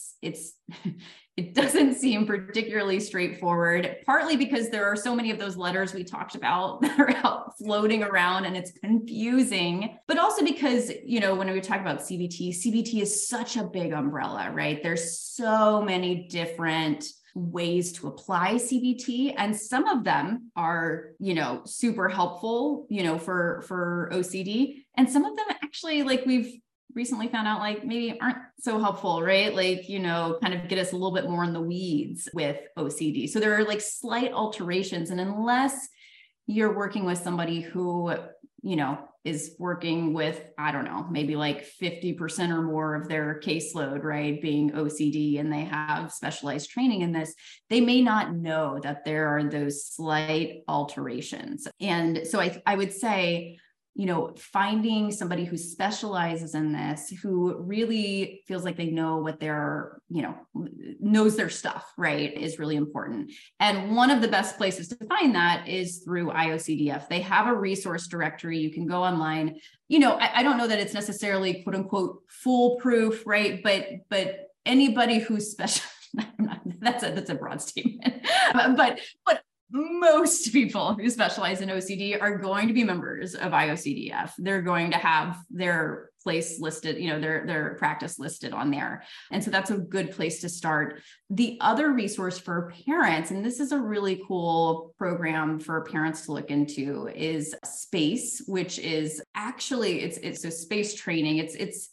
It doesn't seem particularly straightforward, partly because there are so many of those letters we talked about that are out floating around and it's confusing, but also because, when we talk about CBT is such a big umbrella, right? There's so many different ways to apply CBT, and some of them are, super helpful, for OCD, and some of them actually, we've recently found out, maybe aren't so helpful, right? Kind of get us a little bit more in the weeds with OCD. So there are slight alterations, and unless you're working with somebody who, is working with, I don't know, maybe 50% or more of their caseload, right, being OCD, and they have specialized training in this, they may not know that there are those slight alterations. And so I would say, finding somebody who specializes in this, who really feels like they know what they're, knows their stuff, right, is really important. And one of the best places to find that is through IOCDF. They have a resource directory. You can go online. I don't know that it's necessarily quote unquote foolproof, right? But anybody who's special, that's a broad statement, but most people who specialize in OCD are going to be members of IOCDF. They're going to have their place listed, their practice listed on there. And so that's a good place to start. The other resource for parents, and this is a really cool program for parents to look into, is SPACE, which is actually, it's a SPACE training.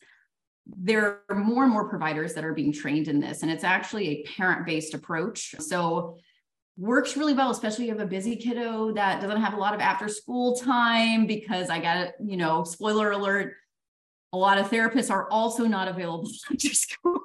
There are more and more providers that are being trained in this, and it's actually a parent-based approach. So works really well, especially if you have a busy kiddo that doesn't have a lot of after school time, because I got it, spoiler alert, a lot of therapists are also not available after school.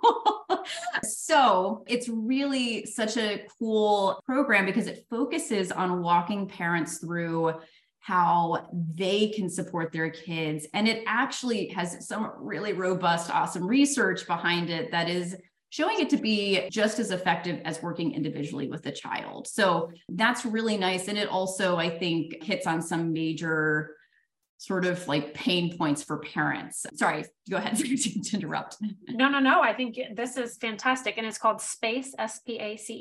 So it's really such a cool program because it focuses on walking parents through how they can support their kids. And it actually has some really robust, awesome research behind it that is showing it to be just as effective as working individually with a child. So that's really nice. And it also, I think, hits on some major sort of pain points for parents. Sorry, go ahead to interrupt. No. I think this is fantastic. And it's called SPACE, SPACE.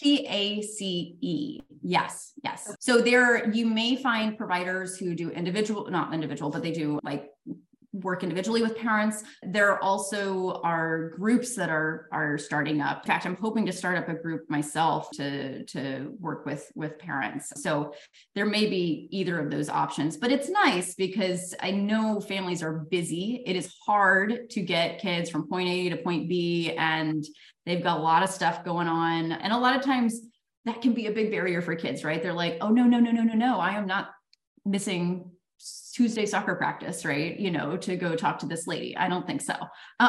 SPACE. Yes. So there, you may find providers who do not individual, but they do work individually with parents. There also are groups that are starting up. In fact, I'm hoping to start up a group myself to work with parents. So there may be either of those options, but it's nice because I know families are busy. It is hard to get kids from point A to point B, and they've got a lot of stuff going on. And a lot of times that can be a big barrier for kids, right? They're like, oh, no, I am not missing Tuesday soccer practice, right? To go talk to this lady. I don't think so.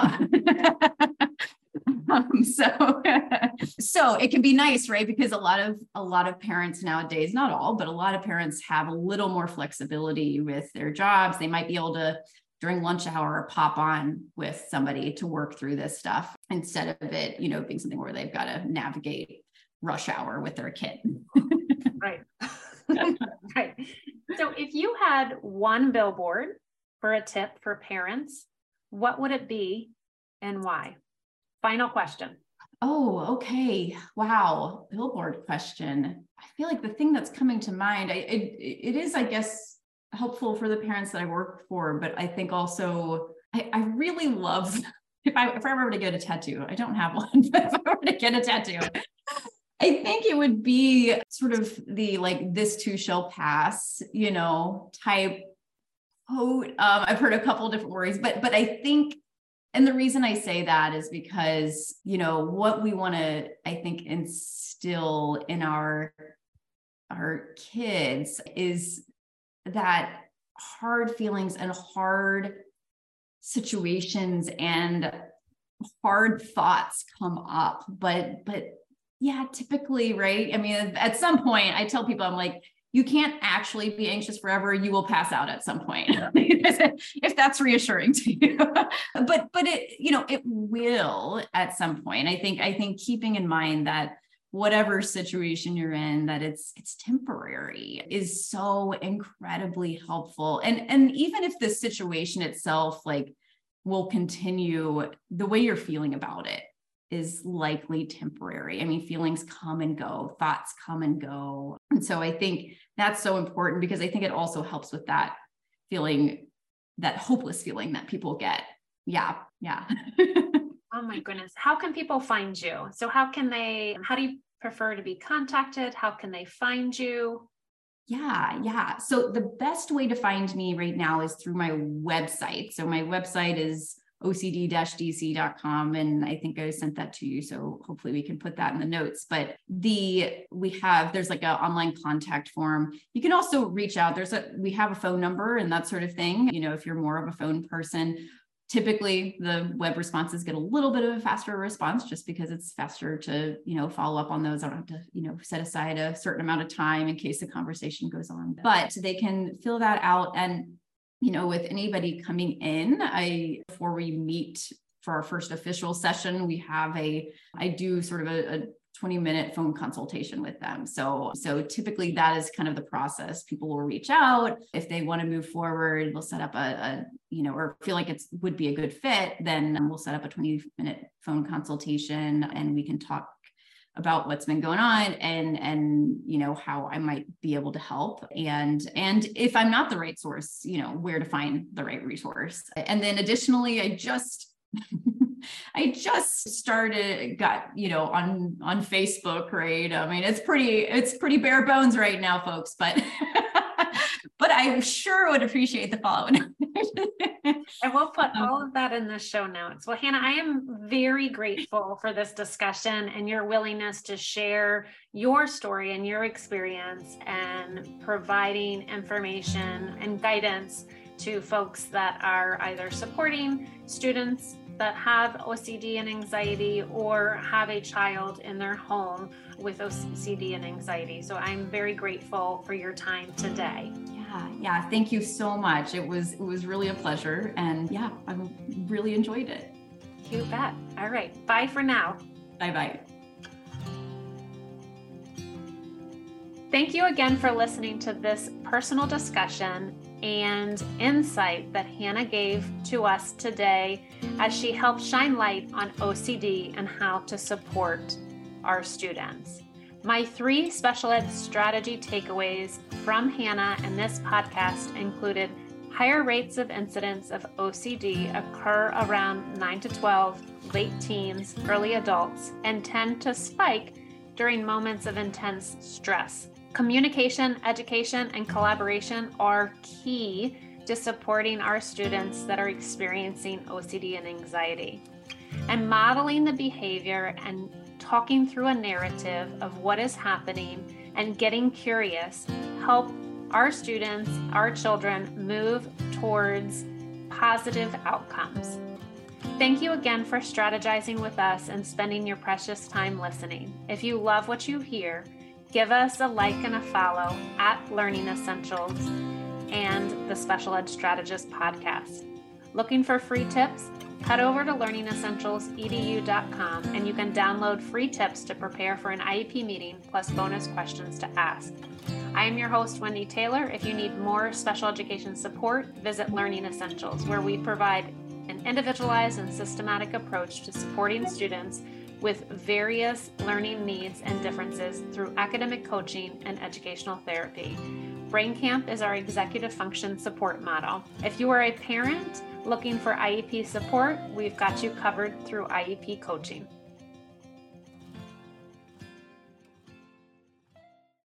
So it can be nice, right? Because a lot of parents nowadays, not all, but a lot of parents have a little more flexibility with their jobs. They might be able to, during lunch hour, pop on with somebody to work through this stuff instead of it, being something where they've got to navigate rush hour with their kid. Right. Right. So if you had one billboard for a tip for parents, what would it be and why? Final question. Oh, okay. Wow. Billboard question. I feel like the thing that's coming to mind, it is, I guess, helpful for the parents that I work for, but I think also I really love, if I ever were to get a tattoo, I don't have one, but if I were to get a tattoo, I think it would be sort of the like, this too shall pass, type quote. I've heard a couple of different words, but I think, and the reason I say that is because, what we want to, I think, instill in our kids is that hard feelings and hard situations and hard thoughts come up, but yeah, typically, right? I mean, at some point I tell people, I'm like, you can't actually be anxious forever. You will pass out at some point, if that's reassuring to you. but it, it will at some point. I think keeping in mind that whatever situation you're in, that it's temporary is so incredibly helpful. And even if the situation itself will continue, the way you're feeling about it is likely temporary. I mean, feelings come and go, thoughts come and go. And so I think that's so important because I think it also helps with that feeling, that hopeless feeling that people get. Yeah. Oh my goodness. How can people find you? So how do you prefer to be contacted? How can they find you? Yeah. So the best way to find me right now is through my website. So my website is ocd-dc.com. And I think I sent that to you. So hopefully we can put that in the notes, but there's like an online contact form. You can also reach out. We have a phone number and that sort of thing. If you're more of a phone person, typically the web responses get a little bit of a faster response just because it's faster to, follow up on those. I don't have to, set aside a certain amount of time in case the conversation goes on, but they can fill that out. And with anybody coming in, before we meet for our first official session, I do sort of a 20-minute phone consultation with them. So typically that is kind of the process. People will reach out if they want to move forward. We'll set up or feel like it would be a good fit. Then we'll set up a 20-minute phone consultation and we can talk about what's been going on and how I might be able to help. And if I'm not the right source, where to find the right resource. And then additionally, I just got on Facebook, right? I mean, it's pretty bare bones right now, folks, but I sure would appreciate the follow. I will put all of that in the show notes. Well, Hannah, I am very grateful for this discussion and your willingness to share your story and your experience and providing information and guidance to folks that are either supporting students that have OCD and anxiety or have a child in their home with OCD and anxiety. So I'm very grateful for your time today. Yeah. Thank you so much. It was really a pleasure. And yeah, I really enjoyed it. You bet. All right. Bye for now. Bye-bye. Thank you again for listening to this personal discussion and insight that Hannah gave to us today as she helped shine light on OCD and how to support our students. My 3 special ed strategy takeaways from Hannah and this podcast included Higher rates of incidence of OCD occur around 9 to 12, late teens, early adults, and tend to spike during moments of intense stress. Communication, education, and collaboration are key to supporting our students that are experiencing OCD and anxiety. And modeling the behavior and talking through a narrative of what is happening and getting curious help our students, our children, move towards positive outcomes. Thank you again for strategizing with us and spending your precious time listening. If you love what you hear, give us a like and a follow at Learning Essentials and the Special Ed Strategist podcast. Looking for free tips? Head over to learningessentialsedu.com and you can download free tips to prepare for an IEP meeting plus bonus questions to ask. I am your host, Wendy Taylor. If you need more special education support, visit Learning Essentials, where we provide an individualized and systematic approach to supporting students with various learning needs and differences through academic coaching and educational therapy. Brain Camp is our executive function support model. If you are a parent looking for IEP support, we've got you covered through IEP coaching.